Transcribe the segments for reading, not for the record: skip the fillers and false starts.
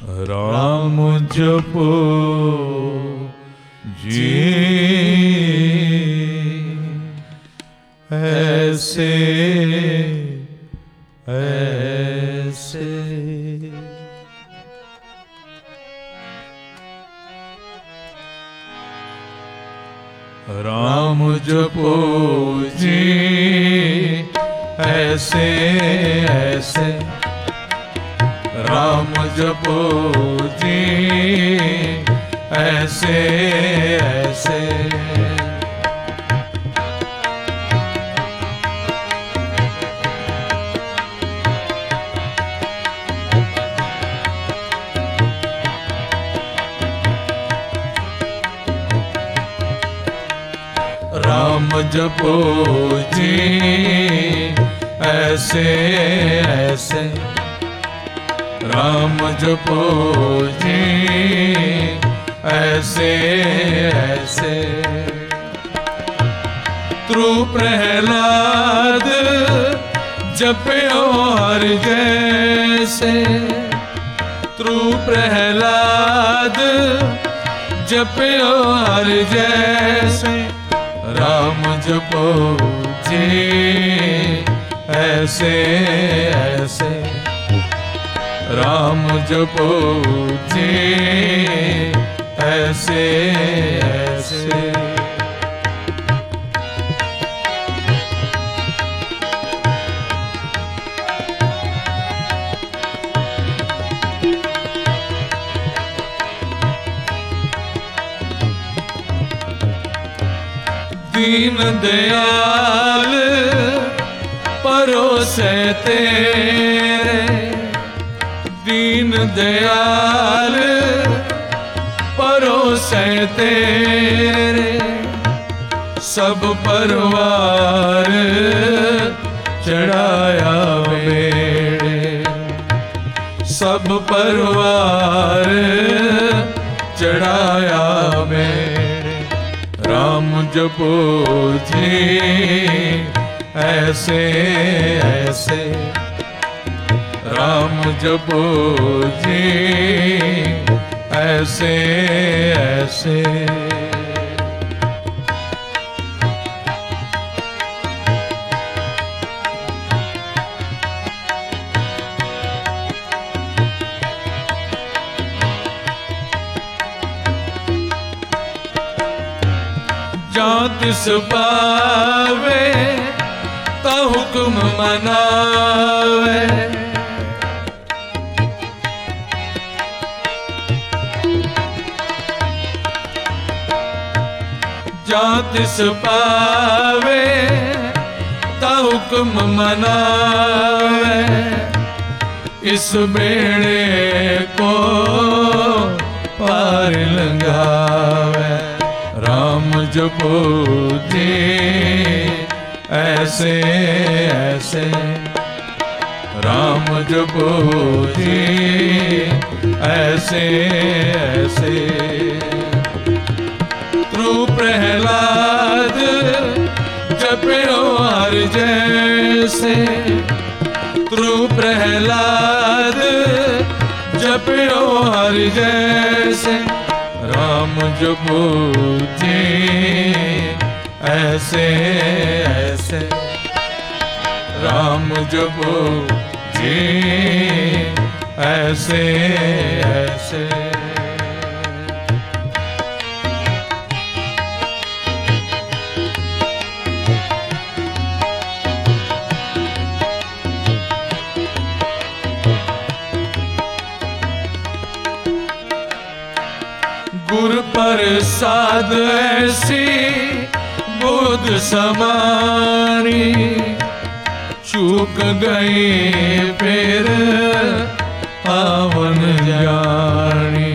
राम जपो जी ऐसे ऐसे। राम जपो जी ऐसे ऐसे। राम जपो जी ऐसे ऐसे। राम जपो जी ऐसे ऐसे। राम जपो जी ऐसे ऐसे। त्रु प्रहलाद जपयो हर जैसे। त्रु प्रहलाद जपयो हर जैसे। राम जपो जी ऐसे ऐसे। राम जपो जी ऐसे ऐसे। दीन दयाल परोसे तेरे। दीन दयाल परोसे तेरे। सब परवार चढ़ाया बेड़े। सब परवार चढ़ाया बेड़े। राम जपो जी ऐसे ऐसे। राम जपो जी ऐसे ऐसे। जहाँ तिस पावे ता हुक्म मनावे। जहाँ तिस पावे ता हुक्म मनावे। इस बेड़े को पार लंघावे। राम जपो जी ऐसे ऐसे। राम जपो जी ऐसे ऐसे। त्रु प्रहलाद जपयो हर जैसे। त्रु प्रहलाद जपयो हर जैसे। राम जपो जी ऐसे ऐसे। राम जपो जी ऐसे ऐसे। गुर प्रसाद ऐसी बुध समानी। चूक गई फिर पावन जानी।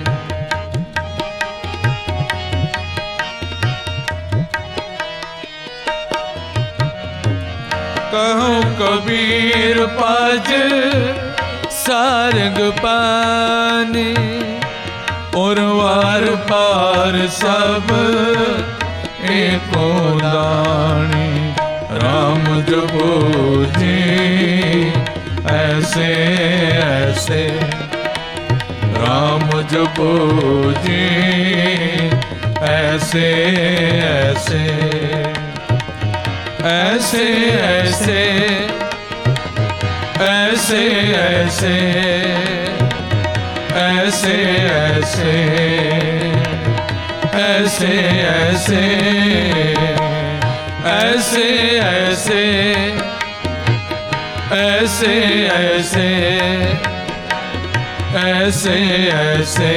कहो कबीर पाज सारंग पानी। और वार पार सब एको दानी। राम जपो जी ऐसे ऐसे। राम जपो जी ऐसे ऐसे ऐसे ऐसे ऐसे ऐसे ऐसे ऐसे ऐसे ऐसे ऐसे ऐसे ऐसे ऐसे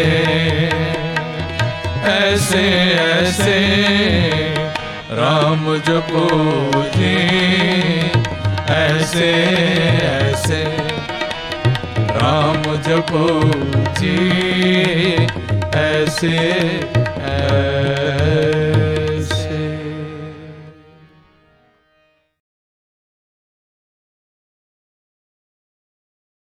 ऐसे ऐसे राम जपो जी ऐसे ऐसे राम जपो जी ऐसे ऐसे।